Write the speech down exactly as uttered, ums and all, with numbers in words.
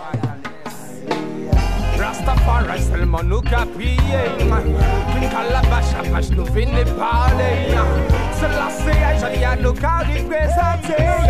Rastafari seulement nous qu'a prié. Une calabache à page nous finit parler. Cela c'est à Jali à nous qu'a représenté.